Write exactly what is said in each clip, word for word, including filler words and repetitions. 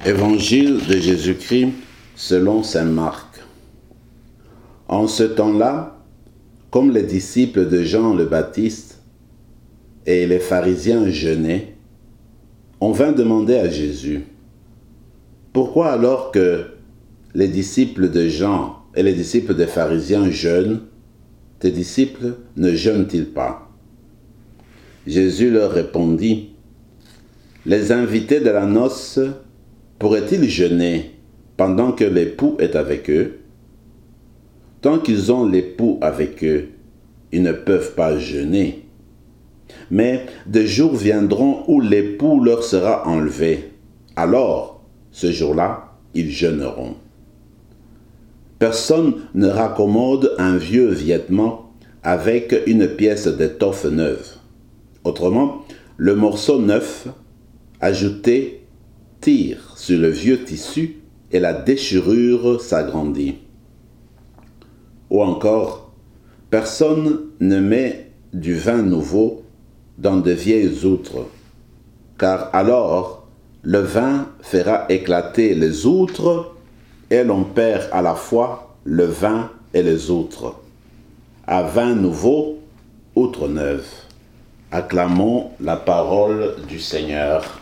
Évangile de Jésus-Christ selon saint Marc. En ce temps-là, comme les disciples de Jean le Baptiste et les pharisiens jeûnaient, on vint demander à Jésus, « Pourquoi alors que les disciples de Jean et les disciples des pharisiens jeûnent, tes disciples ne jeûnent-ils pas ?» Jésus leur répondit, « Les invités de la noce pourraient-ils jeûner pendant que l'époux est avec eux? Tant qu'ils ont l'époux avec eux, ils ne peuvent pas jeûner. Mais des jours viendront où l'époux leur sera enlevé. Alors, ce jour-là, ils jeûneront. Personne ne raccommode un vieux vêtement avec une pièce d'étoffe neuve. Autrement, le morceau neuf, ajouté, tire sur le vieux tissu et la déchirure s'agrandit. Ou encore, personne ne met du vin nouveau dans de vieilles outres, car alors le vin fera éclater les outres et l'on perd à la fois le vin et les outres. À vin nouveau, outre neuve. Acclamons la parole du Seigneur.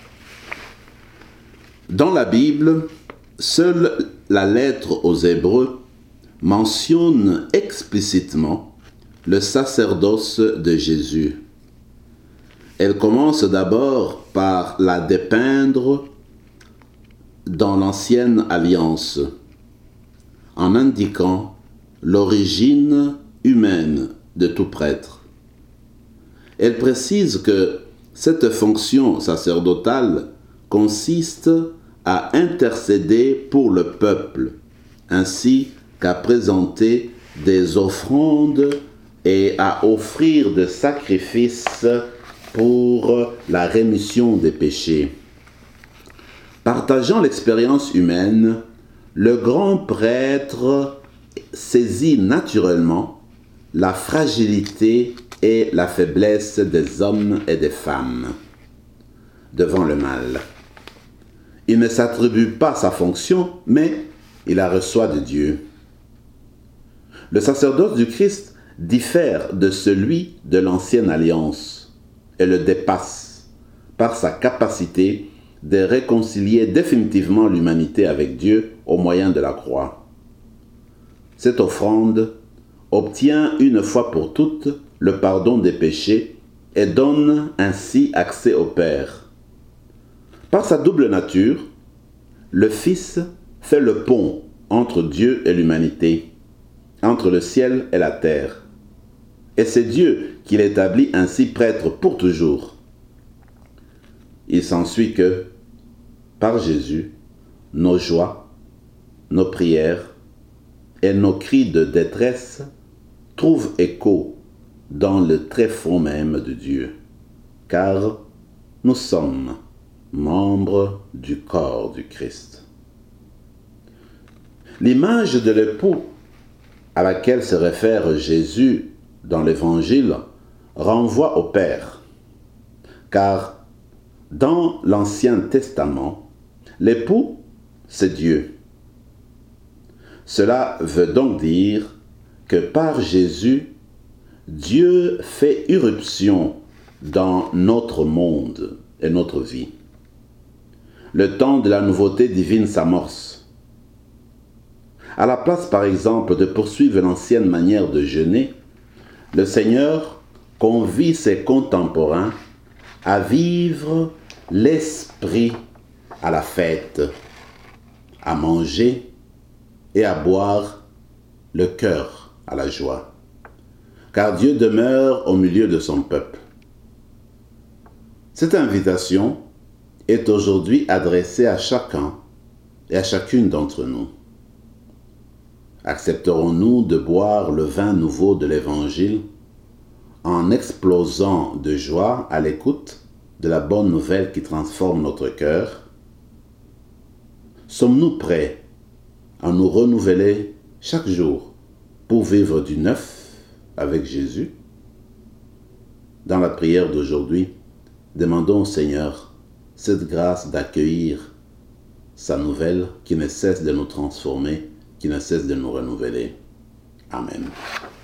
Dans la Bible, seule la lettre aux Hébreux mentionne explicitement le sacerdoce de Jésus. Elle commence d'abord par la dépeindre dans l'Ancienne Alliance, en indiquant l'origine humaine de tout prêtre. Elle précise que cette fonction sacerdotale consiste à intercéder pour le peuple, ainsi qu'à présenter des offrandes et à offrir des sacrifices pour la rémission des péchés. Partageant l'expérience humaine, le grand prêtre saisit naturellement la fragilité et la faiblesse des hommes et des femmes devant le mal. Il ne s'attribue pas sa fonction, mais il la reçoit de Dieu. Le sacerdoce du Christ diffère de celui de l'Ancienne Alliance et le dépasse par sa capacité de réconcilier définitivement l'humanité avec Dieu au moyen de la croix. Cette offrande obtient une fois pour toutes le pardon des péchés et donne ainsi accès au Père. Par sa double nature, le Fils fait le pont entre Dieu et l'humanité, entre le ciel et la terre. Et c'est Dieu qui l'établit ainsi prêtre pour toujours. Il s'ensuit que, par Jésus, nos joies, nos prières et nos cris de détresse trouvent écho dans le tréfonds même de Dieu, car nous sommes membres du corps du Christ. L'image de l'époux à laquelle se réfère Jésus dans l'Évangile renvoie au Père, car dans l'Ancien Testament, l'époux, c'est Dieu. Cela veut donc dire que par Jésus, Dieu fait irruption dans notre monde et notre vie. Le temps de la nouveauté divine s'amorce. À la place, par exemple, de poursuivre l'ancienne manière de jeûner, le Seigneur convie ses contemporains à vivre l'esprit à la fête, à manger et à boire le cœur à la joie, car Dieu demeure au milieu de son peuple. Cette invitation est aujourd'hui adressée à chacun et à chacune d'entre nous. Accepterons-nous de boire le vin nouveau de l'Évangile en explosant de joie à l'écoute de la bonne nouvelle qui transforme notre cœur? Sommes-nous prêts à nous renouveler chaque jour pour vivre du neuf avec Jésus? Dans la prière d'aujourd'hui, demandons au Seigneur cette grâce d'accueillir sa nouvelle qui ne cesse de nous transformer, qui ne cesse de nous renouveler. Amen.